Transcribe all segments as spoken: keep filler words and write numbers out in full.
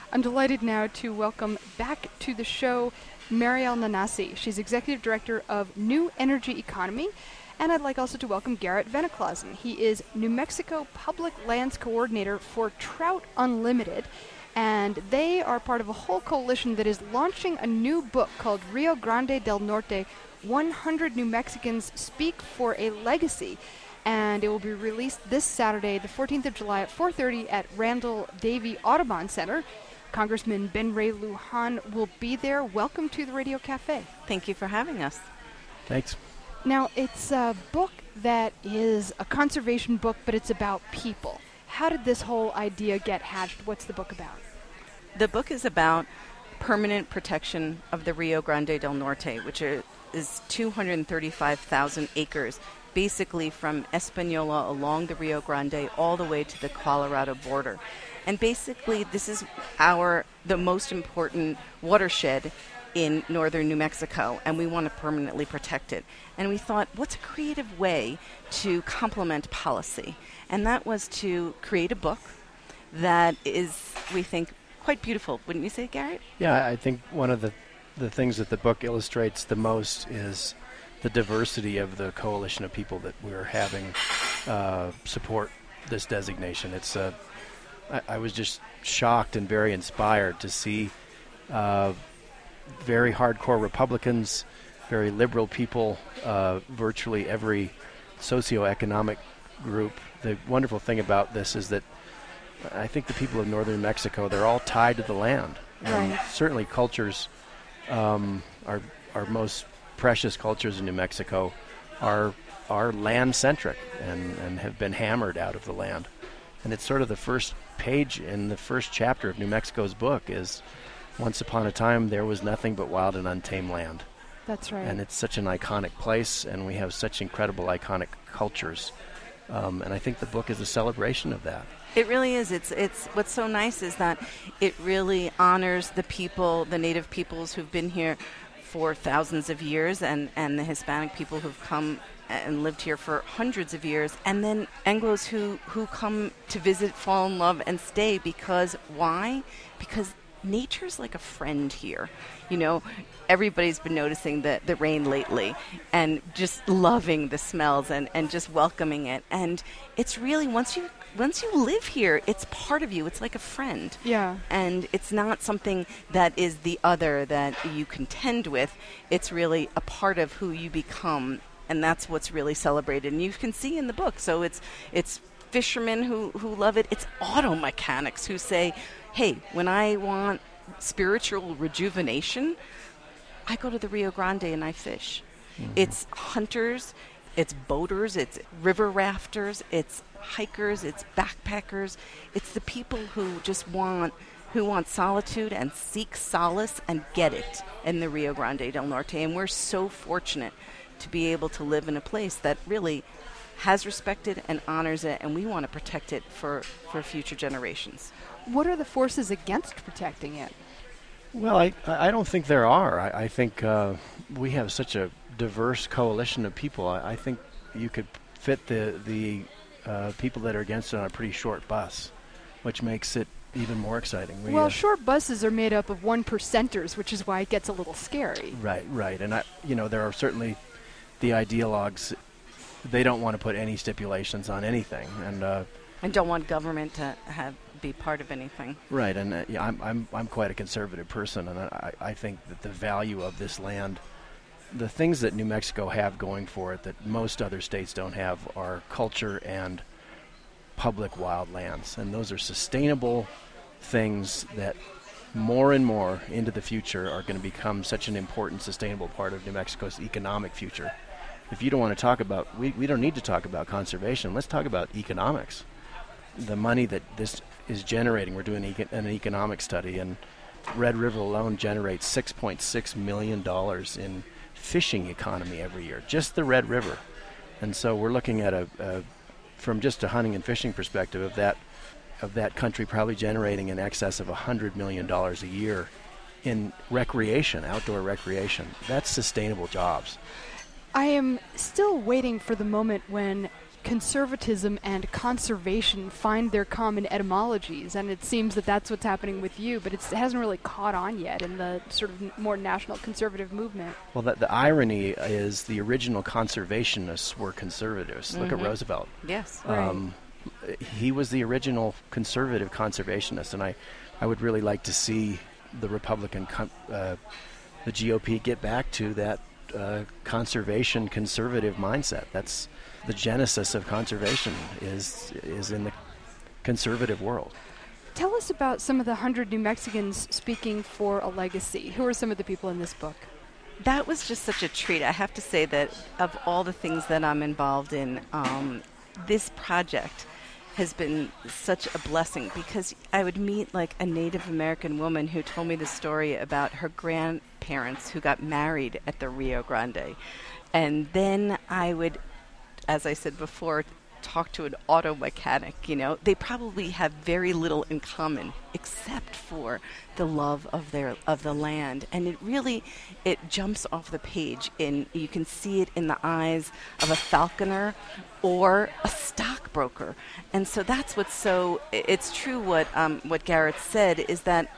I'm delighted now to welcome back to the show Mariel Nanasi. She's Executive Director of New Energy Economy. And I'd like also to welcome Garrett Veneklausen. He is New Mexico Public Lands Coordinator for Trout Unlimited. And they are part of a whole coalition that is launching a new book called Rio Grande del Norte, one hundred New Mexicans Speak for a Legacy. And it will be released this Saturday, the fourteenth of July at four thirty at Randall Davey Audubon Center. Congressman Ben Ray Lujan will be there. Welcome to the Radio Cafe. Thank you for having us. Thanks. Now, it's a book that is a conservation book, but it's about people. How did this whole idea get hatched? What's the book about? The book is about permanent protection of the Rio Grande del Norte, which are, is two hundred thirty-five thousand acres, basically from Espanola along the Rio Grande all the way to the Colorado border. And basically, this is our the most important watershed in northern New Mexico, and we want to permanently protect it. And we thought, what's a creative way to complement policy? And that was to create a book that is, we think, quite beautiful. Wouldn't you say, Garrett? Yeah, I think one of the, the things that the book illustrates the most is the diversity of the coalition of people that we're having uh, support this designation. It's a I, I was just shocked and very inspired to see uh, very hardcore Republicans, very liberal people, uh, virtually every socioeconomic group. The wonderful thing about this is that I think the people of northern Mexico, they're all tied to the land. And Right. certainly cultures, um, our, our most precious cultures in New Mexico are, are land-centric and, and have been hammered out of the land. And it's sort of the first page in the first chapter of New Mexico's book is once upon a time there was nothing but wild and untamed land. That's right. And it's such an iconic place, and we have such incredible iconic cultures. Um, and I think the book is a celebration of that. It really is. It's it's what's so nice is that it really honors the people, the native peoples who've been here for thousands of years, and, and the Hispanic people who've come and lived here for hundreds of years, and then Anglos who, who come to visit, fall in love, and stay. Because why? Because nature's like a friend here. You know, everybody's been noticing the, the rain lately and just loving the smells and, and just welcoming it. And it's really, once you once you live here, it's part of you. It's like a friend. Yeah. And it's not something that is the other that you contend with. It's really a part of who you become. And that's what's really celebrated. And you can see in the book. So it's it's fishermen who, who love it. It's auto mechanics who say, hey, when I want spiritual rejuvenation, I go to the Rio Grande and I fish. Mm-hmm. It's hunters, it's boaters, it's river rafters, it's hikers, it's backpackers. It's the people who just want who want solitude and seek solace and get it in the Rio Grande del Norte. And we're so fortunate to be able to live in a place that really has respected and honors it, and we want to protect it for, for future generations. What are the forces against protecting it? Well, I, I don't think there are. I, I think uh, we have such a diverse coalition of people. I, I think you could fit the, the uh, people that are against it on a pretty short bus, which makes it even more exciting. We, well, uh, short buses are made up of one percenters, which is why it gets a little scary. Right, right. And, I, you know, there are certainly the ideologues. They don't want to put any stipulations on anything. And uh, and don't want government to have be part of anything. Right, and uh, yeah, I'm I'm I'm quite a conservative person, and I, I think that the value of this land, the things that New Mexico have going for it that most other states don't have, are culture and public wild lands, and those are sustainable things that more and more into the future are going to become such an important, sustainable part of New Mexico's economic future. If you don't want to talk about, we, we don't need to talk about conservation. Let's talk about economics. The money that this is generating, we're doing eco- an economic study, and Red River alone generates six point six million dollars in fishing economy every year, just the Red River. And so we're looking at a, a from just a hunting and fishing perspective of that of that country probably generating in excess of one hundred million dollars a year in recreation, outdoor recreation. That's sustainable jobs. I am still waiting for the moment when conservatism and conservation find their common etymologies, and it seems that that's what's happening with you, but it's, it hasn't really caught on yet in the sort of n- more national conservative movement. Well, the, the irony is the original conservationists were conservatives. Mm-hmm. Look at Roosevelt. Yes. Um, he was the original conservative conservationist, and I, I would really like to see the Republican, com- uh, the G O P get back to that uh, conservation conservative mindset. That's the genesis of conservation is is in the conservative world. Tell us about some of the hundred New Mexicans speaking for a legacy. Who are some of the people in this book? That was just such a treat. I have to say that of all the things that I'm involved in, um, this project has been such a blessing because I would meet like a Native American woman who told me the story about her grandparents who got married at the Rio Grande. And then I would, as I said before, talk to an auto mechanic. You know, they probably have very little in common except for the love of their of the land, and it really it jumps off the page. In you can see it in the eyes of a falconer or a stockbroker, and so that's what's so. It's true what um, what Garrett said is that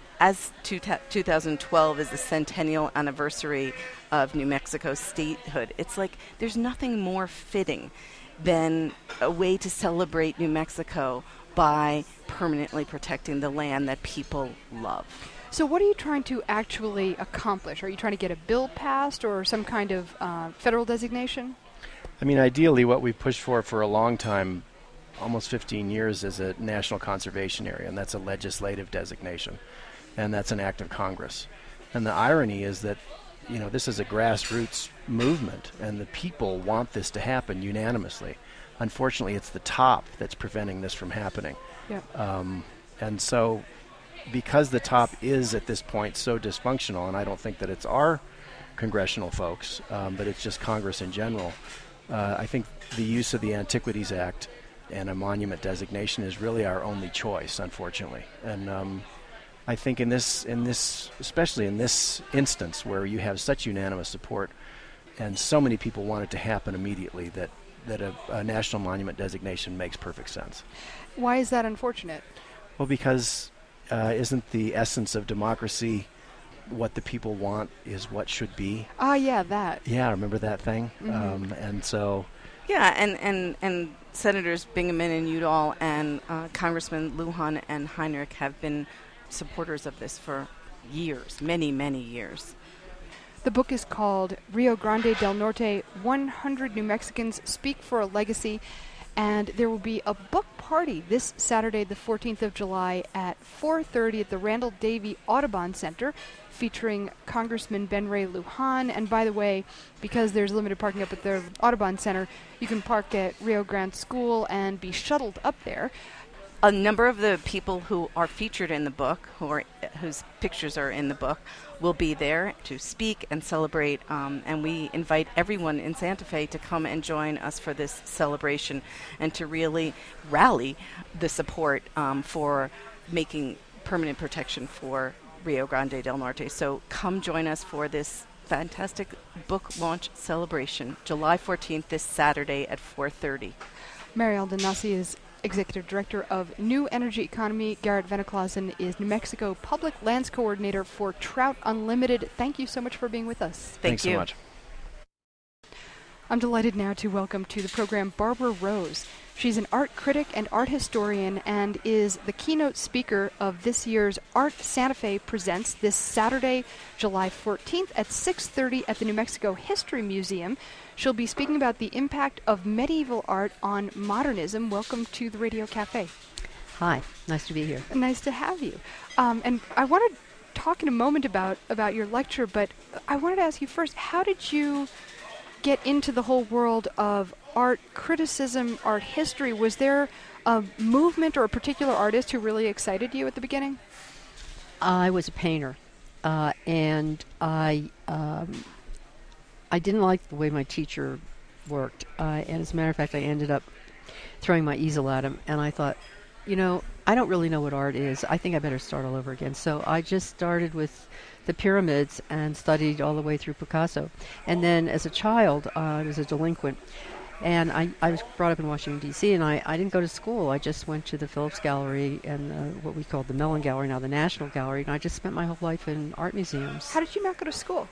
as two ta- two thousand twelve is the centennial anniversary of New Mexico's statehood, it's like there's nothing more fitting than a way to celebrate New Mexico by permanently protecting the land that people love. So what are you trying to actually accomplish? Are you trying to get a bill passed or some kind of uh, federal designation? I mean, ideally, what we pushed for for a long time, almost fifteen years, is a national conservation area, and that's a legislative designation, and that's an act of Congress. And the irony is that, you know, this is a grassroots movement, and the people want this to happen unanimously. Unfortunately, it's the top that's preventing this from happening. Yep. Um, and so, because the top is at this point so dysfunctional, and I don't think that it's our congressional folks, um, but it's just Congress in general, uh, I think the use of the Antiquities Act and a monument designation is really our only choice, unfortunately. And um, I think in this, in this, especially in this instance where you have such unanimous support, and so many people want it to happen immediately, that that a, a national monument designation makes perfect sense. Why is that unfortunate? Well, because uh, isn't the essence of democracy what the people want is what should be? Ah, yeah, that. Yeah, remember that thing? Mm-hmm. Um, and so... Yeah, and, and, and Senators Bingaman and Udall and uh, Congressman Lujan and Heinrich have been supporters of this for years, many, many years. The book is called Rio Grande del Norte, one hundred New Mexicans Speak for a Legacy, and there will be a book party this Saturday, the fourteenth of July at four thirty at the Randall Davey Audubon Center, featuring Congressman Ben Ray Lujan. And by the way, because there's limited parking up at the Audubon Center, you can park at Rio Grande School and be shuttled up there. A number of the people who are featured in the book, who are whose pictures are in the book, will be there to speak and celebrate, um, and we invite everyone in Santa Fe to come and join us for this celebration and to really rally the support um, for making permanent protection for Rio Grande del Norte. So come join us for this fantastic book launch celebration, July fourteenth, this Saturday at four thirty. Mariel de Nasi is Executive Director of New Energy Economy. Garrett Veneklausen is New Mexico Public Lands Coordinator for Trout Unlimited. Thank you so much for being with us. Thank Thanks you. so much. I'm delighted now to welcome to the program Barbara Rose. She's an art critic and art historian and is the keynote speaker of this year's Art Santa Fe Presents this Saturday, July fourteenth at six thirty at the New Mexico History Museum. She'll be speaking about the impact of medieval art on modernism. Welcome to the Radio Cafe. Hi, nice to be here. Nice to have you. Um, and I want to talk in a moment about, about your lecture, but I wanted to ask you first, how did you get into the whole world of art criticism, art history? Was there a movement or a particular artist who really excited you at the beginning? I was a painter, uh, and I um, I didn't like the way my teacher worked. Uh, and as a matter of fact, I ended up throwing my easel at him, and I thought, you know, I don't really know what art is. I think I better start all over again. So I just started with the pyramids and studied all the way through Picasso. And then as a child, uh, I was a delinquent, And I, I was brought up in Washington, D C, and I, I didn't go to school. I just went to the Phillips Gallery and uh, what we called the Mellon Gallery, now the National Gallery, and I just spent my whole life in art museums. How did you not go to school?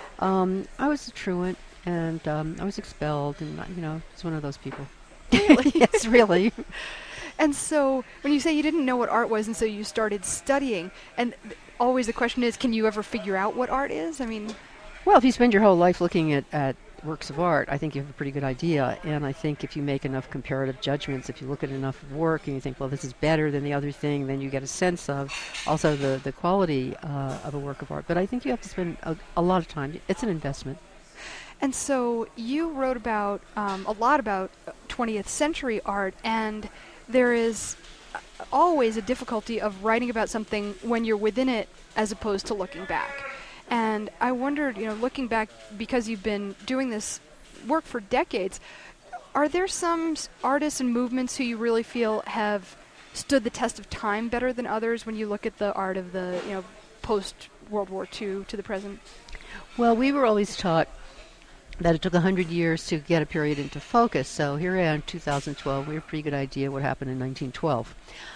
Um, I was a truant, and um, I was expelled, and, you know, I was one of those people. Really? Yes, really. And so when you say you didn't know what art was and so you started studying, and th- always the question is, can you ever figure out what art is? I mean... Well, if you spend your whole life looking at, at works of art, I think you have a pretty good idea. And I think if you make enough comparative judgments, if you look at enough work and you think, well, this is better than the other thing, then you get a sense of also the, the quality uh, of a work of art. But I think you have to spend a, a lot of time. It's an investment. And so you wrote about um, a lot about twentieth century art, and there is always a difficulty of writing about something when you're within it as opposed to looking back. And I wondered, you know, looking back, because you've been doing this work for decades, are there some s- artists and movements who you really feel have stood the test of time better than others when you look at the art of the, you know, post-World War Two to the present? Well, we were always taught that it took one hundred years to get a period into focus. So here we are in two thousand twelve. We have a pretty good idea what happened in nineteen twelve.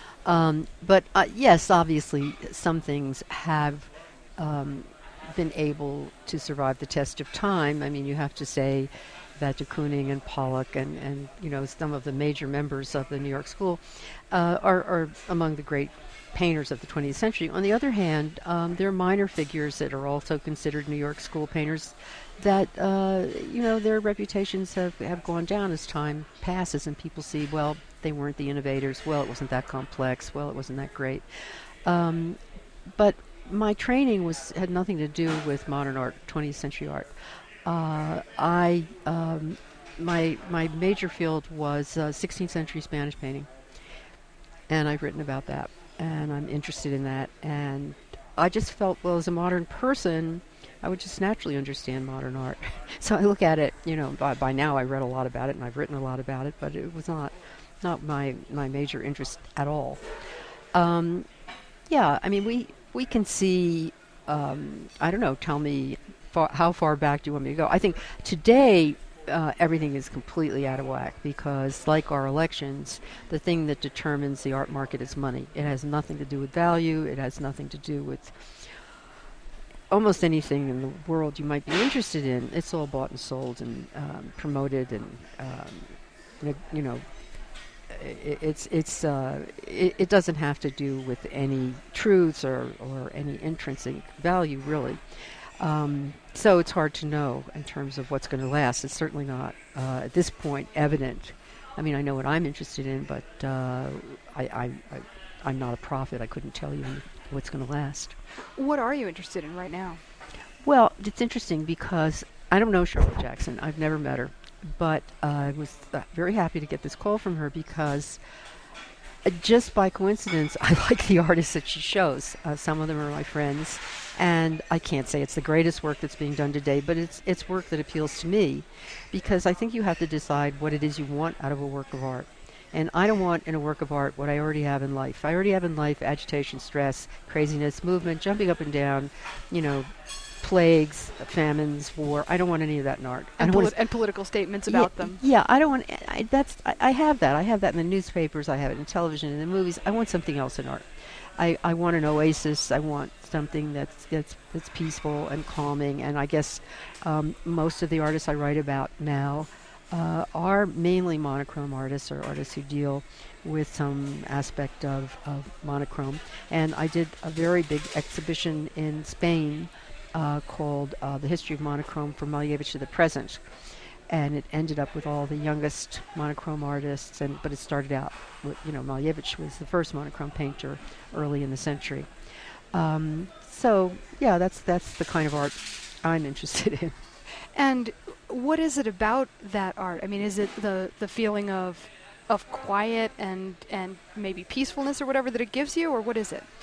Um, but uh, yes, obviously, some things have um, been able to survive the test of time. I mean, you have to say that de Kooning and Pollock and, and you know, some of the major members of the New York School uh, are, are among the great painters of the twentieth century. On the other hand, um, there are minor figures that are also considered New York School painters that, uh, you know, their reputations have, have gone down as time passes and people see, well, they weren't the innovators, well, it wasn't that complex, well, it wasn't that great. Um, but my training was had nothing to do with modern art, twentieth century art. Uh, I um, my my major field was uh, sixteenth century Spanish painting, and I've written about that, and I'm interested in that. And I just felt, well, as a modern person, I would just naturally understand modern art. So I look at it, you know, by, by now I read a lot about it and I've written a lot about it, but it was not not my my major interest at all. Um, yeah, I mean, we. We can see, um, I don't know, tell me far, how far back do you want me to go? I think today uh, everything is completely out of whack because, like our elections, the thing that determines the art market is money. It has nothing to do with value. It has nothing to do with almost anything in the world you might be interested in. It's all bought and sold and um, promoted and, um, you know, It's it's uh, it, it doesn't have to do with any truths or, or any intrinsic value, really. Um, so it's hard to know in terms of what's going to last. It's certainly not, uh, at this point, evident. I mean, I know what I'm interested in, but uh, I, I, I, I'm not a prophet. I couldn't tell you what's going to last. What are you interested in right now? Well, it's interesting because I don't know Charlotte Jackson. I've never met her. But uh, I was uh, very happy to get this call from her because uh, just by coincidence, I like the artists that she shows. Uh, some of them are my friends, and I can't say it's the greatest work that's being done today, but it's it's work that appeals to me because I think you have to decide what it is you want out of a work of art. And I don't want in a work of art what I already have in life. I already have in life agitation, stress, craziness, movement, jumping up and down, you know, plagues, famines, war. I don't want any of that in art. And, I poli- want and political statements about yeah, them. Yeah, I don't want. I, that's. I, I have that. I have that in the newspapers. I have it in television, in the movies. I want something else in art. I, I want an oasis. I want something that's that's that's peaceful and calming. And I guess um, most of the artists I write about now uh, are mainly monochrome artists or artists who deal with some aspect of, of monochrome. And I did a very big exhibition in Spain. Uh, called uh, The History of Monochrome from Malevich to the Present. And it ended up with all the youngest monochrome artists, and but it started out with, you know, Malevich was the first monochrome painter early in the century. Um, so, yeah, that's that's the kind of art I'm interested in. And what is it about that art? I mean, is it the, the feeling of of quiet and, and maybe peacefulness or whatever that it gives you, or what is it?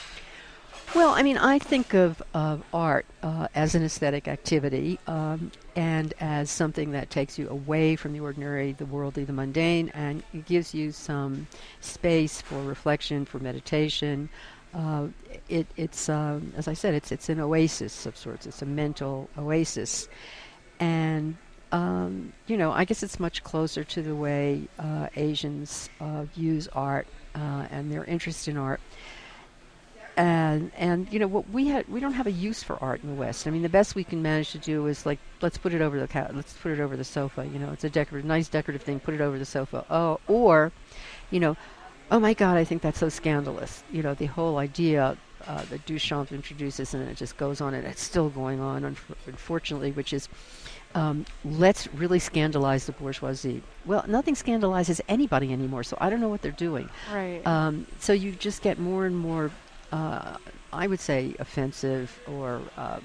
Well, I mean, I think of, of art uh, as an aesthetic activity um, and as something that takes you away from the ordinary, the worldly, the mundane, and it gives you some space for reflection, for meditation. Uh, it, it's, um, as I said, it's it's an oasis of sorts. It's a mental oasis. And um, you know, I guess it's much closer to the way uh, Asians uh, use art uh, and their interest in art. And and you know what we had, we don't have a use for art in the West. I mean, the best we can manage to do is like, let's put it over the ca- let's put it over the sofa. You know, it's a decorative, nice decorative thing. Put it over the sofa. Oh, or, you know, oh my God, I think that's so scandalous. You know, the whole idea uh, that Duchamp introduces, and it just goes on, and it's still going on, unf- unfortunately, which is, um, let's really scandalize the bourgeoisie. Well, nothing scandalizes anybody anymore, so I don't know what they're doing. Right. Um, so you just get more and more, uh, I would say, offensive or... Um,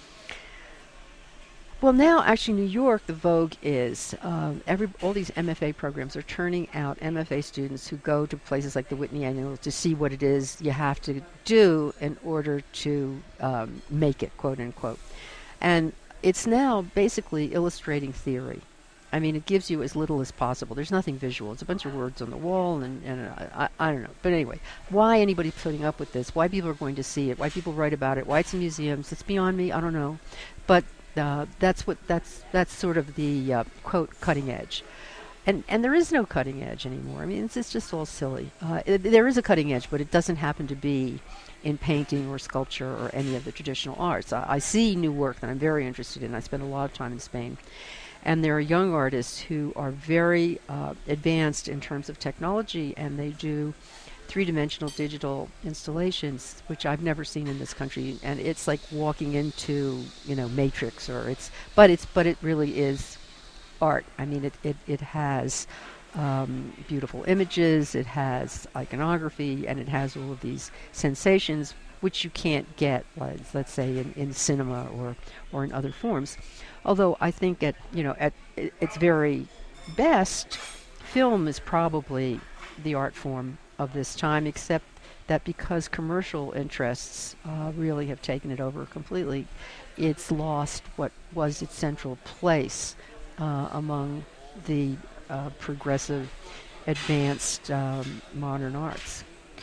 Well, now, actually, New York, the vogue is um, every all these M F A programs are turning out M F A students who go to places like the Whitney Annual to see what it is you have to do in order to um, make it, quote unquote. And it's now basically illustrating theory. I mean, it gives you as little as possible. There's nothing visual. It's a bunch of words on the wall, and, and uh, I, I don't know. But anyway, why anybody putting up with this? Why people are going to see it? Why people write about it? Why it's in museums? It's beyond me. I don't know. But Uh, that's what that's that's sort of the uh, quote cutting edge, and and there is no cutting edge anymore. I mean, it's, it's just all silly. Uh, it, there is a cutting edge, but it doesn't happen to be in painting or sculpture or any of the traditional arts. I, I see new work that I'm very interested in. I spend a lot of time in Spain, and there are young artists who are very uh, advanced in terms of technology, and they do three-dimensional digital installations, which I've never seen in this country, and it's like walking into, you know, Matrix, or it's, but it's, but it really is art. I mean, it it it has um, beautiful images, it has iconography, and it has all of these sensations which you can't get, let's, let's say, in, in cinema or or in other forms. Although I think at you know at its very best, film is probably the art form of this time, except that because commercial interests uh, really have taken it over completely, it's lost what was its central place uh, among the uh, progressive, advanced um, modern arts.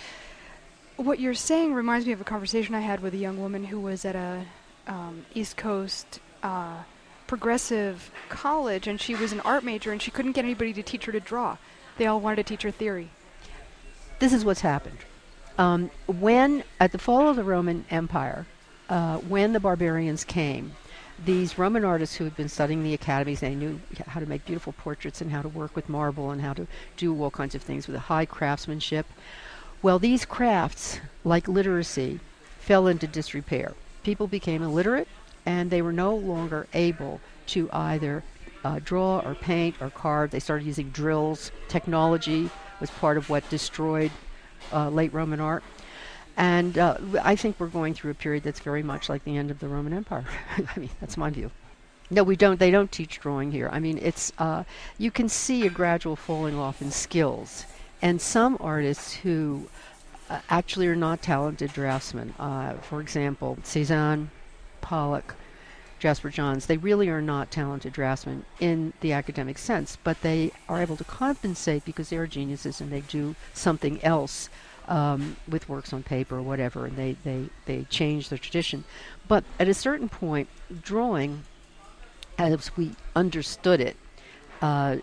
What you're saying reminds me of a conversation I had with a young woman who was at a um, East Coast uh, progressive college, and she was an art major, and she couldn't get anybody to teach her to draw. They all wanted to teach her theory. This is what's happened. Um, when, at the fall of the Roman Empire, uh, when the barbarians came, these Roman artists who had been studying the academies, they knew how to make beautiful portraits and how to work with marble and how to do all kinds of things with a high craftsmanship. Well, these crafts, like literacy, fell into disrepair. People became illiterate, and they were no longer able to either uh, draw or paint or carve. They started using drills. Technology was part of what destroyed uh, late Roman art. And uh, I think we're going through a period that's very much like the end of the Roman Empire. I mean, that's my view. No, we don't. They don't teach drawing here. I mean, it's uh, you can see a gradual falling off in skills. And some artists who uh, actually are not talented draftsmen, uh, for example, Cézanne, Pollock, Jasper Johns, they really are not talented draftsmen in the academic sense, but they are able to compensate because they are geniuses and they do something else um, with works on paper or whatever, and they, they, they change their tradition. But at a certain point, drawing, as we understood it, uh,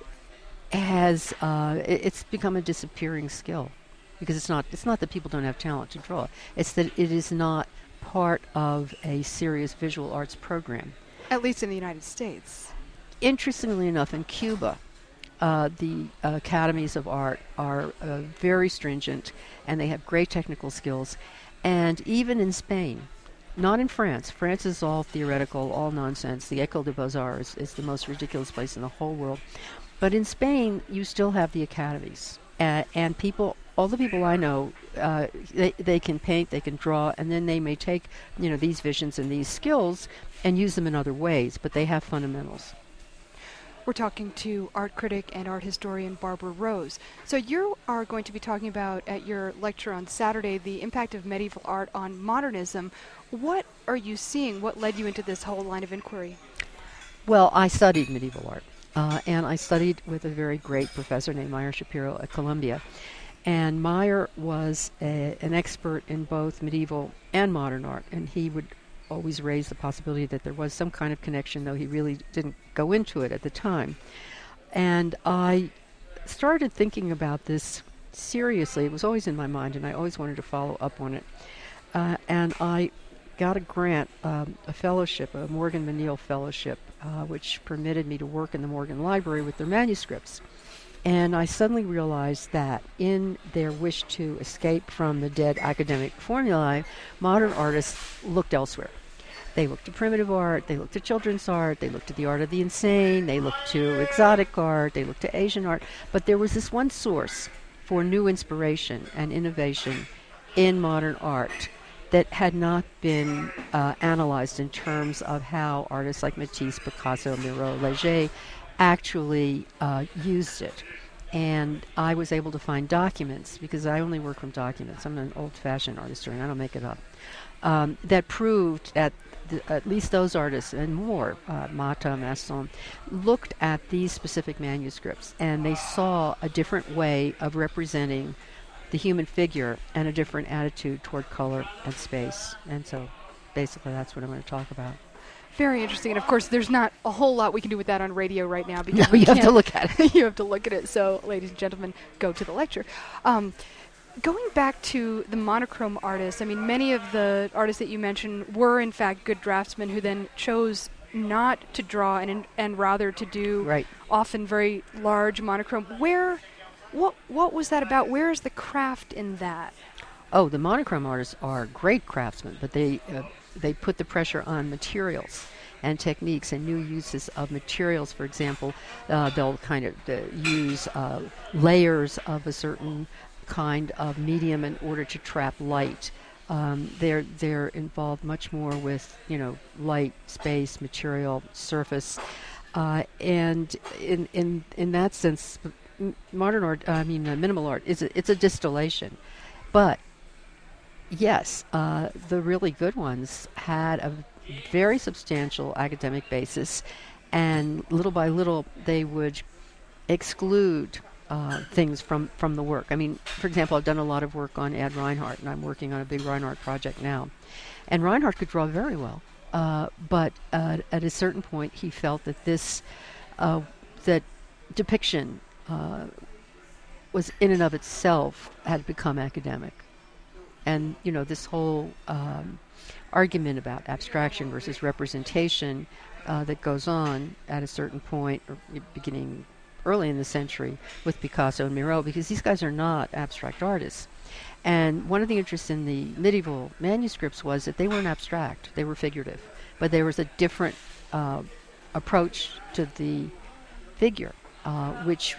has uh, it, it's become a disappearing skill, because it's not it's not that people don't have talent to draw, it's that it is not part of a serious visual arts program. At least in the United States. Interestingly enough, in Cuba, uh, the uh, academies of art are uh, very stringent, and they have great technical skills. And even in Spain, not in France. France is all theoretical, all nonsense. The École des Beaux-Arts is, is the most ridiculous place in the whole world. But in Spain, you still have the academies. Uh, and people, all the people I know, uh, they, they can paint, they can draw, and then they may take, you know, these visions and these skills and use them in other ways, but they have fundamentals. We're talking to art critic and art historian Barbara Rose. So you are going to be talking about, at your lecture on Saturday, the impact of medieval art on modernism. What are you seeing? What led you into this whole line of inquiry? Well, I studied medieval art, uh, and I studied with a very great professor named Meyer Shapiro at Columbia. And Meyer was a, an expert in both medieval and modern art, and he would always raised the possibility that there was some kind of connection, though he really didn't go into it at the time. And I started thinking about this seriously. It was always in my mind, and I always wanted to follow up on it. Uh, and I got a grant, um, a fellowship, a Morgan Menil Fellowship, uh, which permitted me to work in the Morgan Library with their manuscripts. And I suddenly realized that in their wish to escape from the dead academic formulae, modern artists looked elsewhere. They looked to primitive art, they looked to children's art, they looked to the art of the insane, they looked to exotic art, they looked to Asian art. But there was this one source for new inspiration and innovation in modern art that had not been uh, analyzed in terms of how artists like Matisse, Picasso, Miro, Leger actually uh, used it. And I was able to find documents, because I only work from documents. I'm an old-fashioned art historian. I don't make it up. Um, that proved that th- at least those artists and more, uh, Mata, Masson, looked at these specific manuscripts, and they saw a different way of representing the human figure and a different attitude toward color and space. And so basically that's what I'm going to talk about. Very interesting. And of course, there's not a whole lot we can do with that on radio right now, because no, you have to look at it. You have to look at it. So, ladies and gentlemen, go to the lecture. Um, going back to the monochrome artists, I mean, many of the artists that you mentioned were, in fact, good draftsmen who then chose not to draw and and rather to do right. often very large monochrome. Where, what, what was that about? Where is the craft in that? Oh, the monochrome artists are great craftsmen, but they uh, they put the pressure on materials and techniques and new uses of materials. For example, uh, they'll kind of uh, use uh, layers of a certain kind of medium in order to trap light. Um, they're they're involved much more with, you know, light, space, material, surface, uh, and in in in that sense, m- modern art, I mean, uh, minimal art is a, it's a distillation, but yes, uh, the really good ones had a very substantial academic basis, and little by little they would exclude uh, things from, from the work. I mean, for example, I've done a lot of work on Ed Reinhardt, and I'm working on a big Reinhardt project now. And Reinhardt could draw very well, uh, but uh, at a certain point he felt that this, uh, that depiction uh, was in and of itself had become academic. And, you know, this whole um, argument about abstraction versus representation uh, that goes on at a certain point, or beginning early in the century with Picasso and Miro, because these guys are not abstract artists. And one of the interests in the medieval manuscripts was that they weren't abstract, they were figurative. But there was a different uh, approach to the figure, uh, which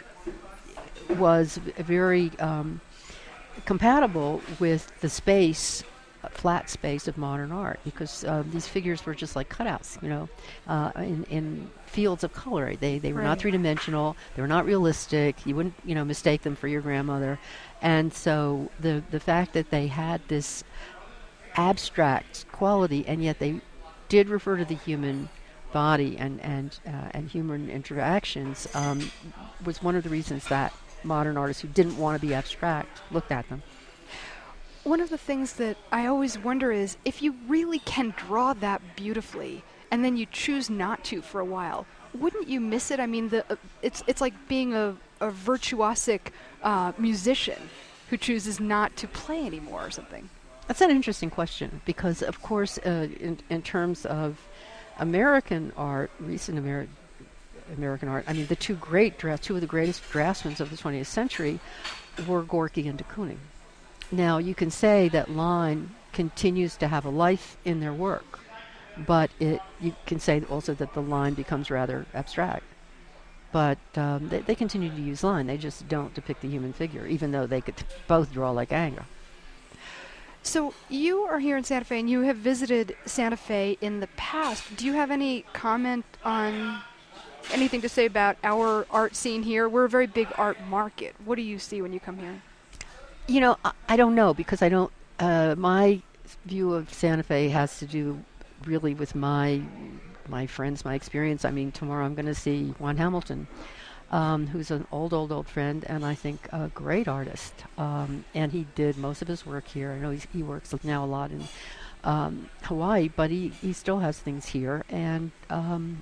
was very Um, compatible with the space, uh, flat space of modern art, because uh, these figures were just like cutouts, you know, uh, in, in fields of color. They they were Right. not three-dimensional. They were not realistic. You wouldn't, you know, mistake them for your grandmother. And so the the fact that they had this abstract quality, and yet they did refer to the human body and and uh, and human interactions, um, was one of the reasons that modern artists who didn't want to be abstract looked at them. One of the things that I always wonder is, if you really can draw that beautifully and then you choose not to for a while, wouldn't you miss it? I mean, the uh, it's it's like being a, a virtuosic uh, musician who chooses not to play anymore or something. That's an interesting question, because of course uh, in, in terms of American art, recent American American art, I mean, the two great draft, two of the greatest draftsmen of the twentieth century were Gorky and de Kooning. Now, you can say that line continues to have a life in their work, but it you can say also that the line becomes rather abstract. But um, they, they continue to use line. They just don't depict the human figure, even though they could both draw like Angra. So you are here in Santa Fe, and you have visited Santa Fe in the past. Do you have any comment on anything to say about our art scene here? We're a very big art market. What do you see when you come here? You know, I, I don't know, because I don't, uh, my view of Santa Fe has to do really with my my friends, my experience. I mean, tomorrow I'm going to see Juan Hamilton, um, who's an old, old, old friend, and I think a great artist. Um, and he did most of his work here. I know he's, he works now a lot in um, Hawaii, but he, he still has things here. And um,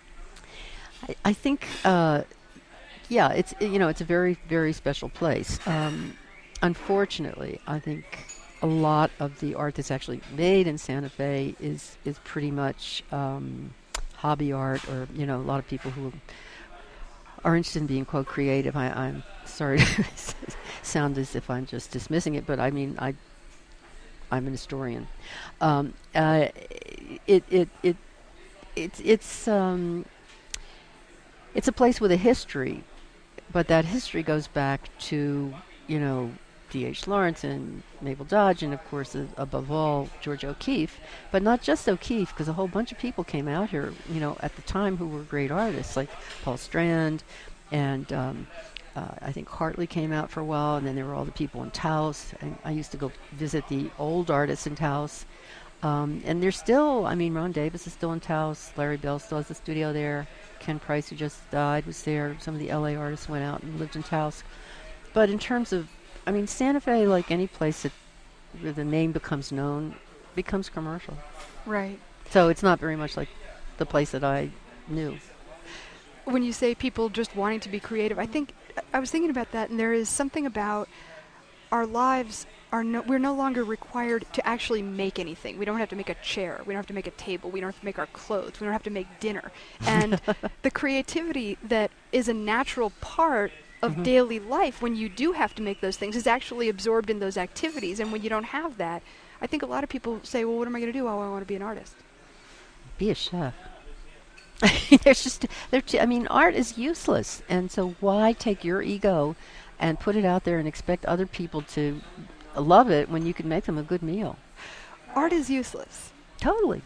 I, I think, uh, yeah, it's you know it's a very very special place. Um, unfortunately, I think a lot of the art that's actually made in Santa Fe is is pretty much um, hobby art, or you know a lot of people who are interested in being quote creative. I, I'm sorry to sound as if I'm just dismissing it, but I mean I I'm an historian. Um, uh, it it it it's it's um, it's a place with a history, but that history goes back to you know D H Lawrence and Mabel Dodge, and of course uh, above all George O'Keeffe, but not just O'Keeffe, because a whole bunch of people came out here you know at the time who were great artists like Paul Strand, and um, uh, I think Hartley came out for a while, and then there were all the people in Taos. And I used to go visit the old artists in Taos, um, and they're still, I mean, Ron Davis is still in Taos, Larry Bell still has a studio there, Ken Price, who just died, was there, some of the L A artists went out and lived in Taos. But in terms of, I mean, Santa Fe, like any place that where the name becomes known, becomes commercial. Right. So it's not very much like the place that I knew. When you say people just wanting to be creative, I think I was thinking about that, and there is something about our lives are no, we're no longer required to actually make anything. We don't have to make a chair. We don't have to make a table. We don't have to make our clothes. We don't have to make dinner. And the creativity that is a natural part of mm-hmm. daily life when you do have to make those things is actually absorbed in those activities. And when you don't have that, I think a lot of people say, well, what am I going to do? Oh, I want to be an artist. Be a chef. There's just, there. T- I mean, art is useless, and so why take your ego and put it out there and expect other people to love it when you can make them a good meal? Art is useless. Totally.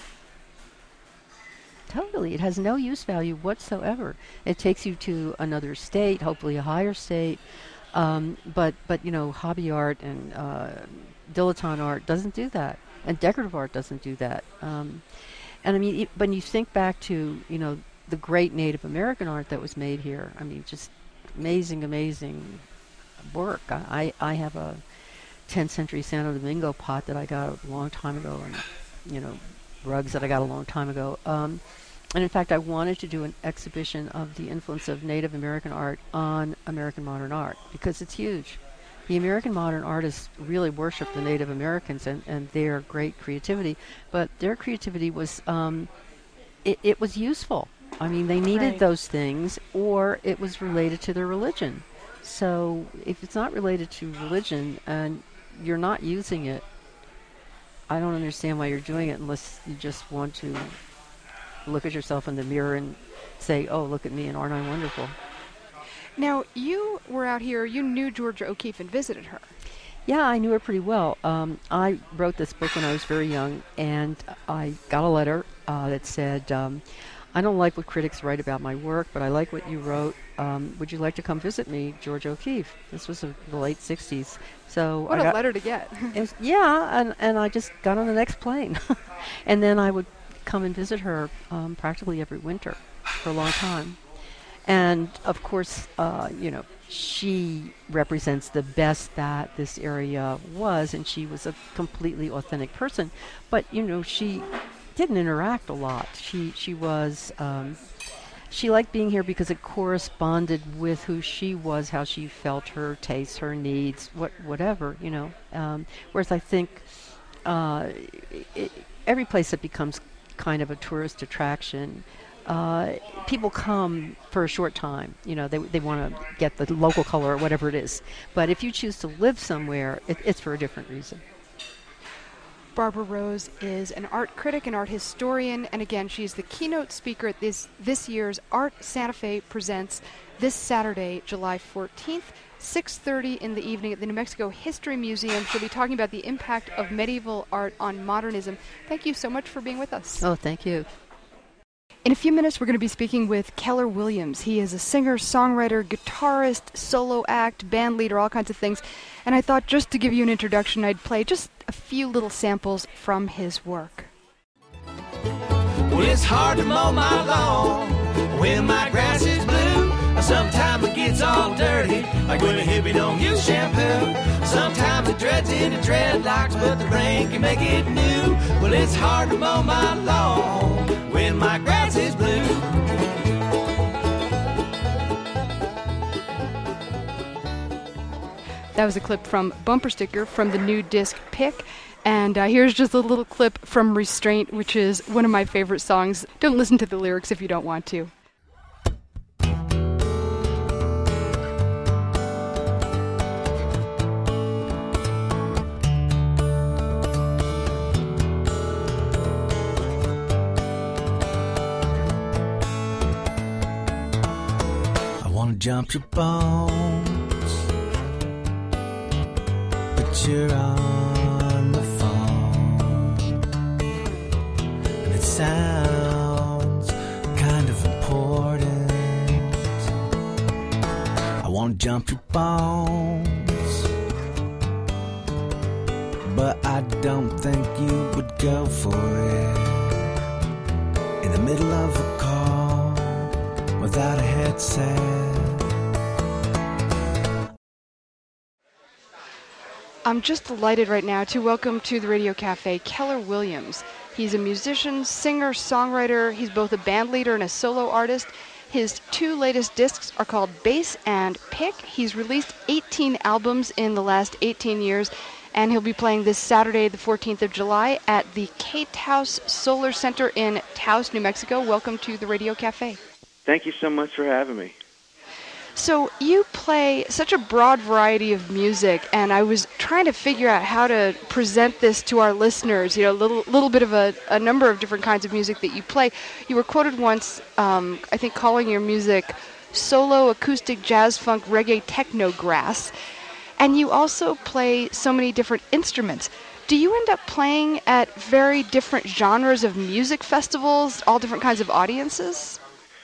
Totally. It has no use value whatsoever. It takes you to another state, hopefully a higher state, um, but but you know, hobby art and uh, dilettante art doesn't do that, and decorative art doesn't do that. Um, And I mean, e- when you think back to, you know, the great Native American art that was made here, I mean, just amazing, amazing work. I, I, I have a tenth century Santo Domingo pot that I got a long time ago, and, you know, rugs that I got a long time ago. Um, and in fact, I wanted to do an exhibition of the influence of Native American art on American modern art, because it's huge. The American modern artists really worship the Native Americans and, and their great creativity, but their creativity was, um, it, it was useful. I mean, they needed Right. those things, or it was related to their religion. So if it's not related to religion and you're not using it, I don't understand why you're doing it unless you just want to look at yourself in the mirror and say, oh, look at me, and aren't I wonderful? Now, you were out here, you knew Georgia O'Keeffe and visited her. Yeah, I knew her pretty well. Um, I wrote this book when I was very young, and I got a letter uh, that said, um, I don't like what critics write about my work, but I like what you wrote. Um, would you like to come visit me, Georgia O'Keeffe? This was in the late sixties. So What I a got, letter to get. it was, yeah, and, and I just got on the next plane. And then I would come and visit her um, practically every winter for a long time. And, of course, uh, you know, she represents the best that this area was, and she was a completely authentic person. But, you know, she didn't interact a lot. She she was, um, she liked being here because it corresponded with who she was, how she felt, her tastes, her needs, what whatever, you know. Um, whereas I think uh, it, every place that becomes kind of a tourist attraction, Uh, people come for a short time. You know, they they want to get the local color or whatever it is. But if you choose to live somewhere, it, it's for a different reason. Barbara Rose is an art critic and art historian, and again, she's the keynote speaker at this this year's Art Santa Fe Presents this Saturday, July fourteenth, six thirty in the evening at the New Mexico History Museum. She'll be talking about the impact of medieval art on modernism. Thank you so much for being with us. Oh, thank you. In a few minutes, we're going to be speaking with Keller Williams. He is a singer, songwriter, guitarist, solo act, band leader, all kinds of things. And I thought just to give you an introduction, I'd play just a few little samples from his work. Well, it's hard to mow my lawn when my grass is blue. Sometimes it gets all dirty, like when a hippie don't use shampoo. Sometimes it dreads into dreadlocks, but the rain can make it new. Well, it's hard to mow my lawn when my grass is blue. That was a clip from Bumper Sticker from the new disc Pick. And uh, here's just a little clip from Restraint, which is one of my favorite songs. Don't listen to the lyrics if you don't want to. I wanna jump your bones, but you're on the phone, and it sounds kind of important. I wanna jump your bones, but I don't think you would go for it in the middle of a call without a headset. I'm just delighted right now to welcome to the Radio Cafe Keller Williams. He's a musician, singer, songwriter. He's both a band leader and a solo artist. His two latest discs are called Bass and Pick. He's released eighteen albums in the last eighteen years, and he'll be playing this Saturday, the fourteenth of July, at the K Taos Solar Center in Taos, New Mexico. Welcome to the Radio Cafe. Thank you so much for having me. So you play such a broad variety of music, and I was trying to figure out how to present this to our listeners, you know, a little, little bit of a, a number of different kinds of music that you play. You were quoted once, um, I think, calling your music solo, acoustic, jazz, funk, reggae, techno, grass, and you also play so many different instruments. Do you end up playing at very different genres of music festivals, all different kinds of audiences?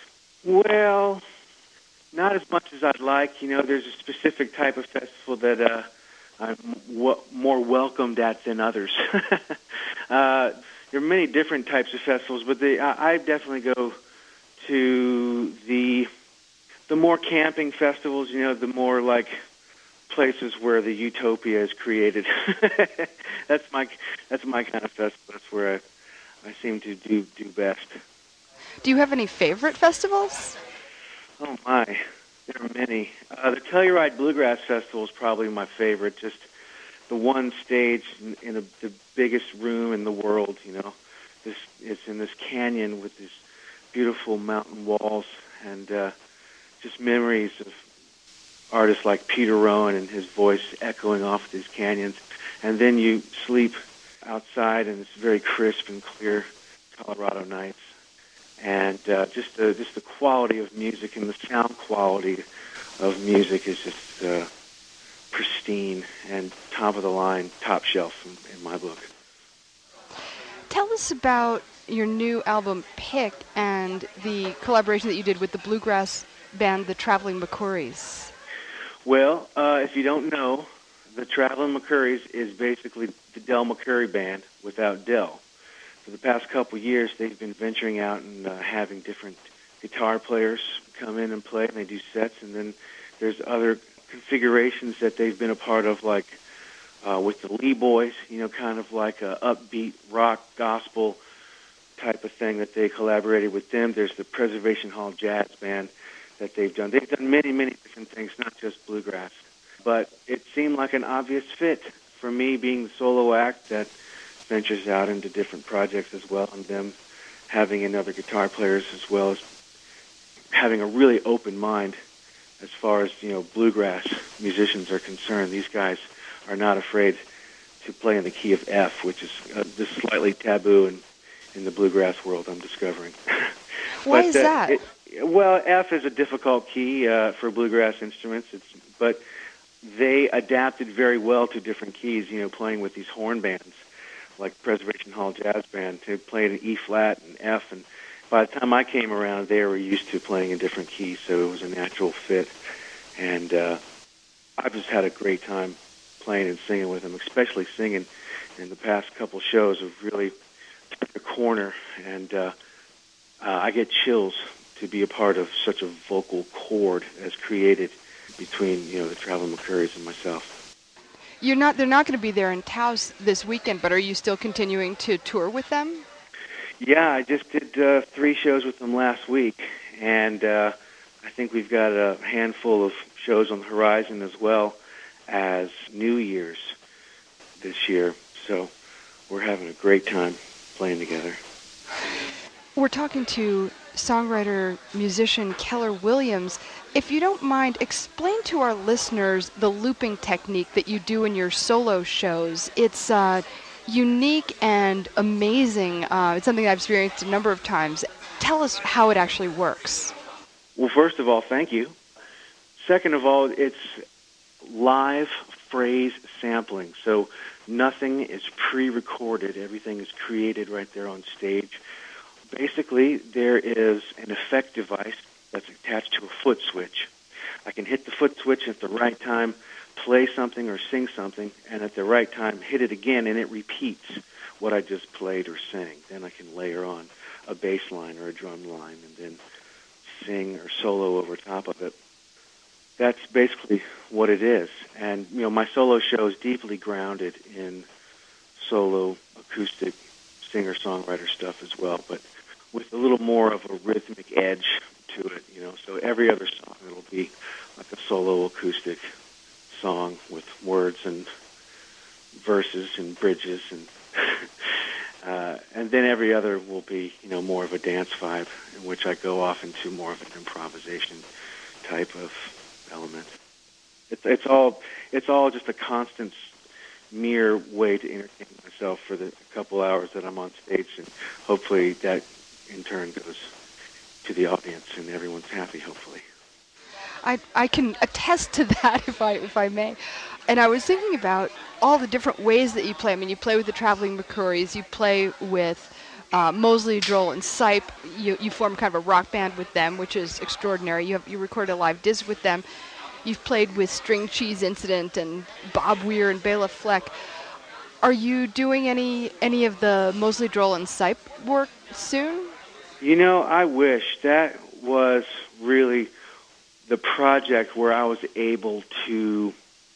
Well, not as much as I'd like. You know, there's a specific type of festival that uh, I'm w- more welcomed at than others. uh, there are many different types of festivals, but they, I, I definitely go to the the more camping festivals. You know, the more like places where the utopia is created. that's my that's my kind of festival. That's where I I seem to do do best. Do you have any favorite festivals? Oh, my. There are many. Uh, the Telluride Bluegrass Festival is probably my favorite. Just the one stage in, in a, the biggest room in the world, you know. This It's in this canyon with these beautiful mountain walls and uh, just memories of artists like Peter Rowan and his voice echoing off these canyons. And then you sleep outside and it's very crisp and clear Colorado nights. And uh, just the just the quality of music and the sound quality of music is just uh, pristine and top of the line, top shelf in, in my book. Tell us about your new album Pick and the collaboration that you did with the bluegrass band the Traveling McCourys. Well, uh, if you don't know, the Traveling McCourys is basically the Del McCoury band without Del. For the past couple of years, they've been venturing out and uh, having different guitar players come in and play, and they do sets. And then there's other configurations that they've been a part of, like uh, with the Lee Boys, you know, kind of like a upbeat rock gospel type of thing that they collaborated with them. There's the Preservation Hall Jazz Band that they've done. They've done many, many different things, not just bluegrass. But it seemed like an obvious fit for me, being the solo act that ventures out into different projects as well, and them having another guitar players as well as having a really open mind as far as, you know, bluegrass musicians are concerned. These guys are not afraid to play in the key of F, which is uh, just slightly taboo in, in the bluegrass world, I'm discovering. Why but, is uh, that? It, well, F is a difficult key uh, for bluegrass instruments, it's, but they adapted very well to different keys, you know, playing with these horn bands like Preservation Hall Jazz Band. They played an E flat and F, and by the time I came around, they were used to playing in different keys, so it was a natural fit. And uh, I've just had a great time playing and singing with them, especially singing in the past couple shows have really turned a corner, and uh, uh, I get chills to be a part of such a vocal chord as created between, you know, the Traveling McCourys and myself. You're not. They're not going to be there in Taos this weekend, but are you still continuing to tour with them? Yeah, I just did uh, three shows with them last week, and uh, I think we've got a handful of shows on the horizon as well as New Year's this year. So we're having a great time playing together. We're talking to songwriter, musician Keller Williams. If you don't mind, explain to our listeners the looping technique that you do in your solo shows. It's uh, unique and amazing. Uh, it's something I've experienced a number of times. Tell us how it actually works. Well, first of all, thank you. Second of all, it's live phrase sampling. So nothing is pre-recorded. Everything is created right there on stage. Basically, there is an effect device that's attached to a foot switch. I can hit the foot switch at the right time, play something or sing something, and at the right time hit it again, and it repeats what I just played or sang. Then I can layer on a bass line or a drum line and then sing or solo over top of it. That's basically what it is. And, you know, my solo show is deeply grounded in solo acoustic singer-songwriter stuff as well, but with a little more of a rhythmic edge to it, you know. So every other song it'll be like a solo acoustic song with words and verses and bridges, and uh, and then every other will be, you know, more of a dance vibe in which I go off into more of an improvisation type of element. It's it's all it's all just a constant mere way to entertain myself for the couple hours that I'm on stage, and hopefully that in turn goes to the audience and everyone's happy, hopefully. I, I can attest to that, if I if I may. And I was thinking about all the different ways that you play. I mean, you play with the Traveling McCourys, you play with uh, Mosley, Droll, and Sipe. You you form kind of a rock band with them, which is extraordinary. You have you recorded a live disc with them. You've played with String Cheese Incident and Bob Weir and Bela Fleck. Are you doing any any of the Mosley, Droll, and Sipe work soon? You know, I wish. That was really the project where I was able to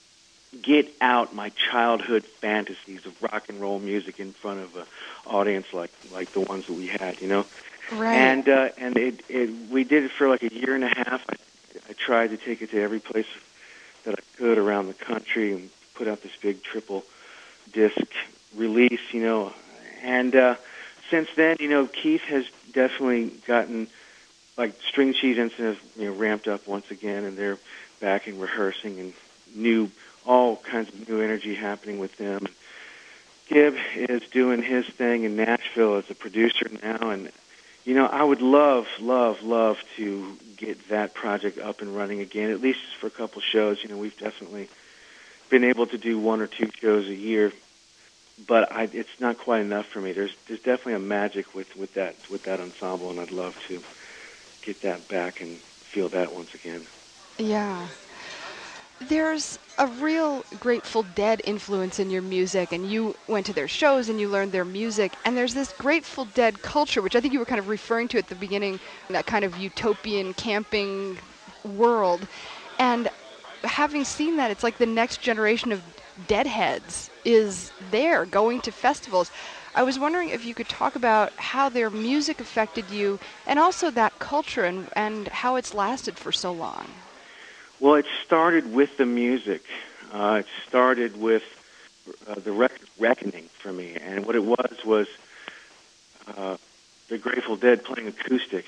get out my childhood fantasies of rock and roll music in front of an audience like like the ones that we had, you know. Right. And uh, and it, it we did it for like a year and a half. I, I tried to take it to every place that I could around the country and put out this big triple disc release, you know. And uh, since then, you know, Keith has definitely gotten, like, String Cheese Incident, you know, ramped up once again, and they're back and rehearsing, and new, all kinds of new energy happening with them. Gibb is doing his thing in Nashville as a producer now, and, you know, I would love, love, love to get that project up and running again, at least for a couple shows. You know, we've definitely been able to do one or two shows a year, but I, it's not quite enough for me. There's there's definitely a magic with, with that with that ensemble, and I'd love to get that back and feel that once again. Yeah. There's a real Grateful Dead influence in your music, and you went to their shows and you learned their music, and there's this Grateful Dead culture, which I think you were kind of referring to at the beginning, that kind of utopian camping world. And having seen that, it's like the next generation of Deadheads is there, going to festivals. I was wondering if you could talk about how their music affected you, and also that culture, and, and how it's lasted for so long. Well, it started with the music. Uh, it started with uh, the record Reckoning for me, and what it was was uh, the Grateful Dead playing acoustic.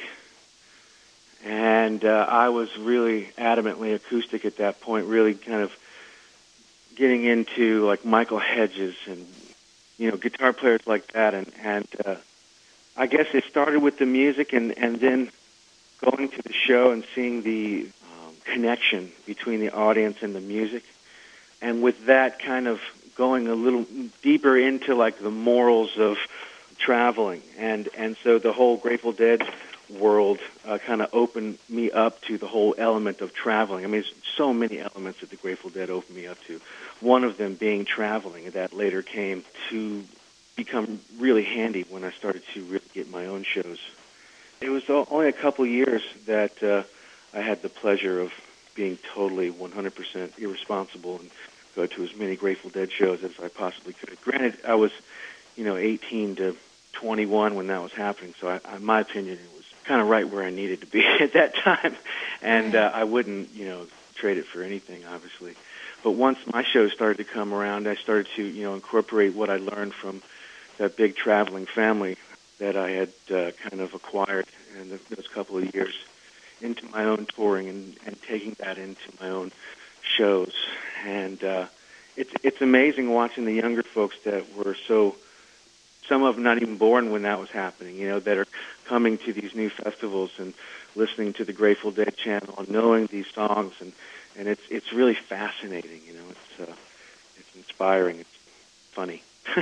And uh, I was really adamantly acoustic at that point, really kind of getting into like Michael Hedges and, you know, guitar players like that. And, and uh, I guess it started with the music, and, and then going to the show and seeing the um, connection between the audience and the music. And with that, kind of going a little deeper into like the morals of traveling. And, and so the whole Grateful Dead world uh, kind of opened me up to the whole element of traveling. I mean, there's so many elements that the Grateful Dead opened me up to. One of them being traveling, and that later came to become really handy when I started to really get my own shows. it was o- only a couple years that uh, I had the pleasure of being totally one hundred percent irresponsible and go to as many Grateful Dead shows as I possibly could. Granted, I was, you know, eighteen to twenty-one when that was happening, so I, in my opinion, it was kind of right where I needed to be at that time, and uh, I wouldn't, you know, trade it for anything, obviously. But once my shows started to come around, I started to, you know, incorporate what I learned from that big traveling family that I had uh, kind of acquired in the, those couple of years into my own touring and, and taking that into my own shows. And uh, it's it's amazing watching the younger folks that were so, some of them not even born when that was happening, you know, that are coming to these new festivals and listening to the Grateful Dead channel and knowing these songs. And, and it's it's really fascinating, you know. It's, uh, it's inspiring. It's funny.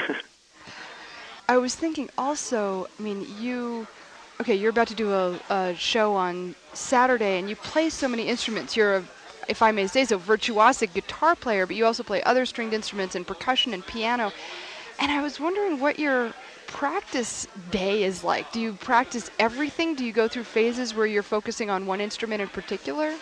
I was thinking also, I mean, you, okay, you're about to do a, a show on Saturday, and you play so many instruments. You're, a, if I may say so, virtuosic guitar player, but you also play other stringed instruments and percussion and piano. And I was wondering what your practice day is like. Do you practice everything? Do you go through phases where you're focusing on one instrument in particular?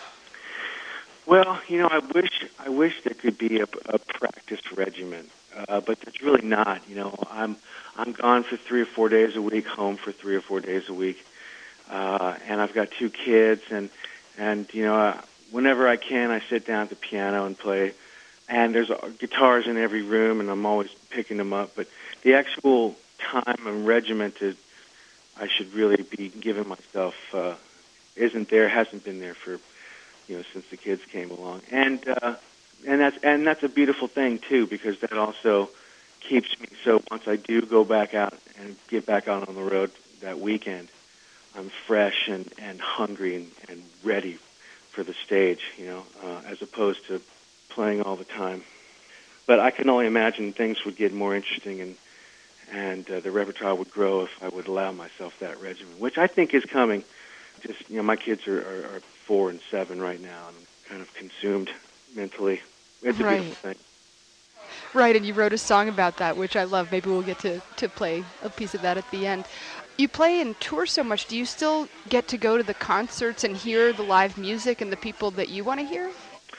Well, you know, I wish I wish there could be a, a practice regimen, uh, but there's really not. You know, I'm I'm gone for three or four days a week, home for three or four days a week, uh, and I've got two kids, and and you know, uh, whenever I can, I sit down at the piano and play. And there's uh, guitars in every room, and I'm always picking them up. But the actual time and regimented I should really be giving myself uh, isn't there, hasn't been there for, you know, since the kids came along. And uh, and that's and that's a beautiful thing too, because that also keeps me, so once I do go back out and get back out on the road that weekend, I'm fresh and, and hungry and, and ready for the stage, you know, uh, as opposed to playing all the time. But I can only imagine things would get more interesting and and uh, the repertoire would grow if I would allow myself that regimen, which I think is coming. Just, you know, my kids are, are, are four and seven right now, and I'm kind of consumed mentally. It's a Right. beautiful thing. Right, and you wrote a song about that, which I love. Maybe we'll get to, to play a piece of that at the end. You play and tour so much. Do you still get to go to the concerts and hear the live music and the people that you want to hear?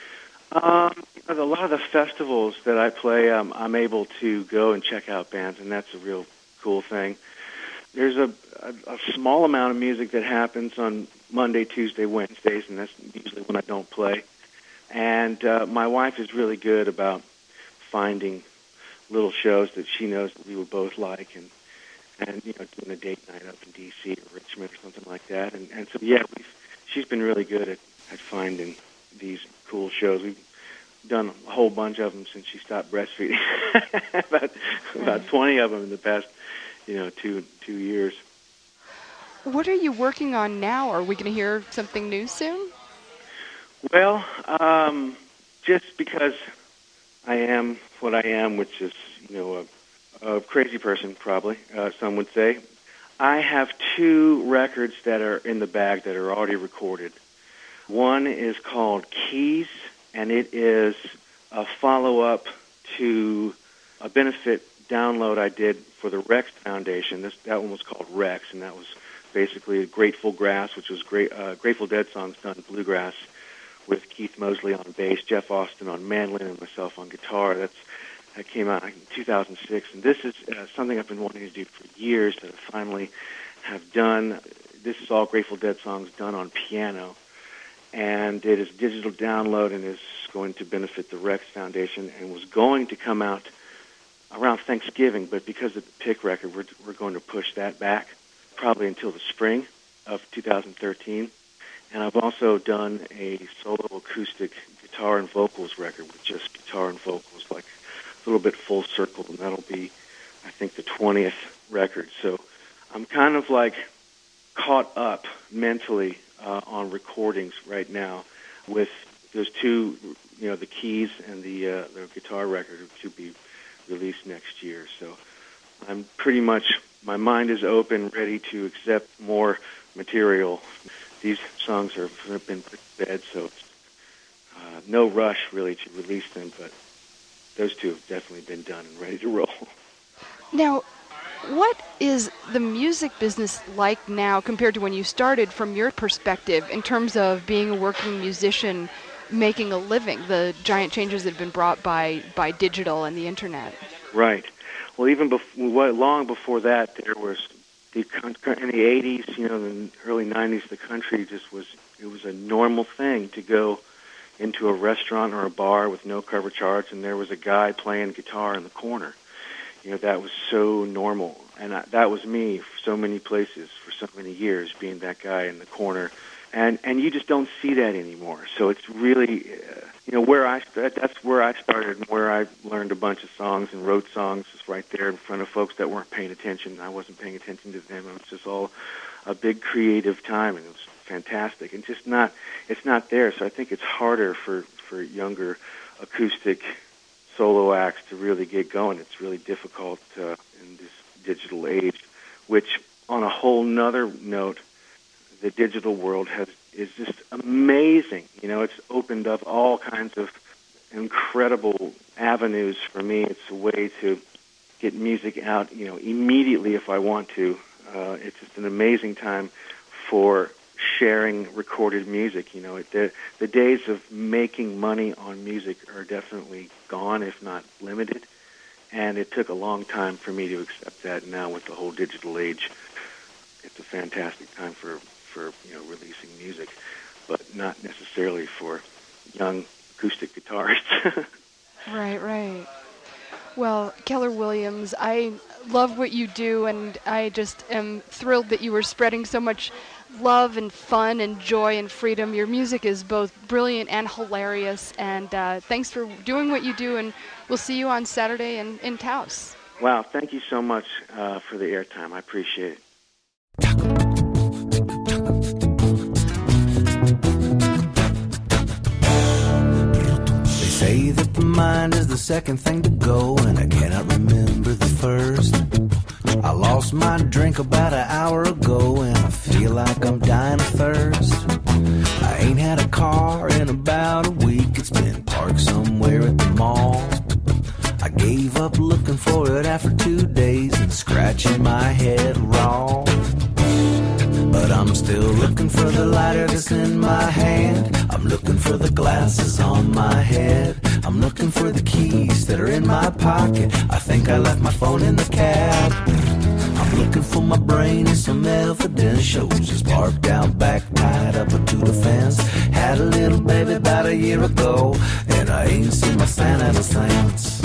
Um, you know, a lot of the festivals that I play, um, I'm able to go and check out bands, and that's a real cool thing. There's a, a, a small amount of music that happens on Monday, Tuesday, Wednesdays, and that's usually when I don't play. And uh, my wife is really good about finding little shows that she knows that we would both like, and and you know, doing a date night up in D C or Richmond or something like that. And and so yeah, we've she's been really good at, at finding these cool shows. We've done a whole bunch of them since she stopped breastfeeding. about about twenty of them in the past, you know, two two years. What are you working on now? Are we going to hear something new soon? Well, um, just because I am what I am, which is, you know, a, a crazy person, probably, uh, some would say, I have two records that are in the bag that are already recorded. One is called Keys, and it is a follow-up to a benefit download I did for the Rex Foundation. This, that one was called Rex, and that was basically Grateful Grass, which was great, uh, Grateful Dead songs done bluegrass, with Keith Mosley on bass, Jeff Austin on mandolin, and myself on guitar. That's that came out in two thousand six, and this is uh, something I've been wanting to do for years that I finally have done. This is all Grateful Dead songs done on piano, and it is digital download and is going to benefit the Rex Foundation and was going to come out around Thanksgiving, but because of the Pick record, we're, we're going to push that back probably until the spring of two thousand thirteen. And I've also done a solo acoustic guitar and vocals record with just guitar and vocals, like a little bit full circle, and that'll be, I think, the twentieth record. So I'm kind of like caught up mentally uh, on recordings right now with those two, you know, the Keys and the, uh, the guitar record to be released next year. So I'm pretty much, my mind is open, ready to accept more material. These songs are, have been put to bed, so it's uh, no rush, really, to release them, but those two have definitely been done and ready to roll. Now, what is the music business like now compared to when you started from your perspective in terms of being a working musician, making a living, the giant changes that have been brought by, by digital and the internet? Right. Well, even before, long before that, there was the in the eighties, you know, the early nineties, the country just was, it was a normal thing to go into a restaurant or a bar with no cover charge, and there was a guy playing guitar in the corner. You know, that was so normal, and I, that was me for so many places for so many years, being that guy in the corner, and and you just don't see that anymore. So it's really, uh, you know, where I that's where I started and where I learned a bunch of songs and wrote songs is right there in front of folks that weren't paying attention. I wasn't paying attention to them. It was just all a big creative time, and it was fantastic. And just not, it's not there. So I think it's harder for for younger acoustic solo acts to really get going. It's really difficult uh, in this digital age, which on a whole nother note, the digital world has is just amazing. You know, it's opened up all kinds of incredible avenues for me. It's a way to get music out, you know, immediately if I want to. Uh, it's just an amazing time for sharing recorded music. You know, it, the the days of making money on music are definitely gone, if not limited. And it took a long time for me to accept that. Now with the whole digital age, it's a fantastic time for, for you know, releasing music, but not necessarily for young acoustic guitarists. Right, right. Well, Keller Williams, I love what you do, and I just am thrilled that you were spreading so much love and fun and joy and freedom. Your music is both brilliant and hilarious, and uh, thanks for doing what you do, and we'll see you on Saturday in, in Taos. Wow, thank you so much uh, for the airtime. I appreciate it. They say that the mind is the second thing to go, and I cannot remember the first. I lost my drink about an hour ago, and I feel like I'm dying of thirst. I ain't had a car in about a week. It's been parked somewhere at the mall. I gave up looking for it after two days and scratching my head raw. But I'm still looking for the lighter that's in my hand. I'm looking for the glasses on my head. I'm looking for the keys that are in my pocket. I think I left my phone in the cab. I'm looking for my brain and some evidence. Shows just parked out back, tied up to the fence. Had a little baby about a year ago, and I ain't seen my Santa since.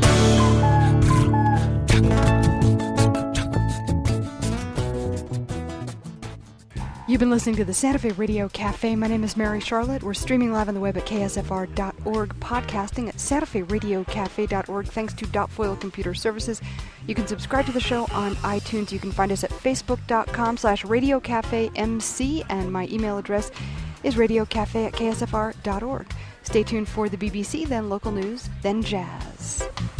You've been listening to the Santa Fe Radio Cafe. My name is Mary Charlotte. We're streaming live on the web at K S F R dot org, podcasting at Santa Fe Radio Cafe dot org, thanks to Dot Foil Computer Services. You can subscribe to the show on iTunes. You can find us at facebook.com slash Radio Cafe MC, and my email address is radiocafe at K S F R dot org. Stay tuned for the B B C, then local news, then jazz.